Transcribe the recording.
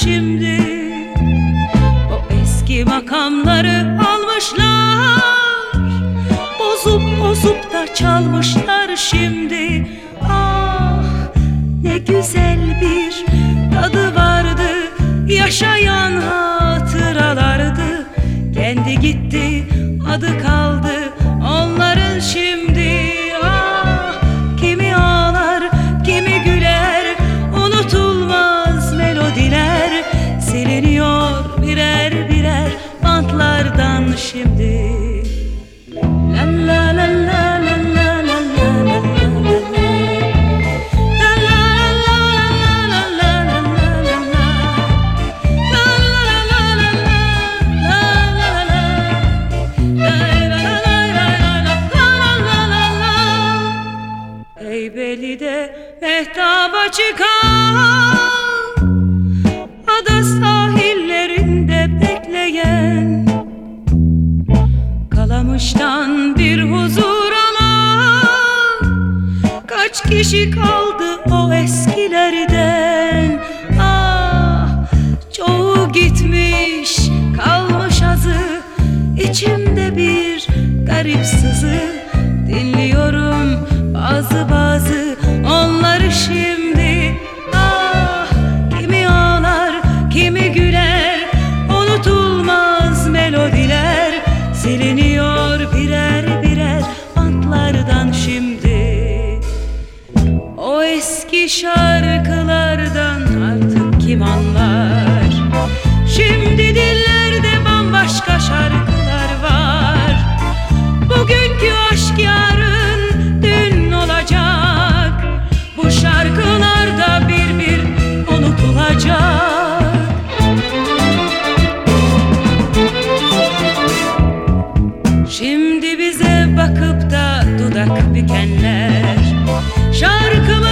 şimdi. O eski makamları almışlar, bozup bozup da çalmışlar şimdi. Ah, ne güzel bir tadı vardı, yaşayan hatıralardı. Kendi gitti, adı kaldı onların şimdi. Ah, kimi ağlar, kimi güler, unutulmaz melodiler siliniyor birer birer bantlardan şimdi. La la la la la la la la la la la. Heybeli'de mehtaba çıkan, ada sahillerinde bekleyen, Kalamış'tan bir huzur alan kaç kişi kaldı o eskilerden. Ah, çoğu gitmiş, kalmış azı, içimde bir garip sızı. Dinliyorum bazı onları şimdi. Ah, kimi ağlar, kimi güler, unutulmaz melodiler siliniyor birer birer bantlardan şimdi. O eski şarkılardan artık kim anlar? Şimdi dillerde bambaşka şarkılar var. Bugünkü aşk yarın dün olacak. Bu şarkılarda bir bir unutulacak. Şimdi bize bakıp da dudak bükenler, şarkımı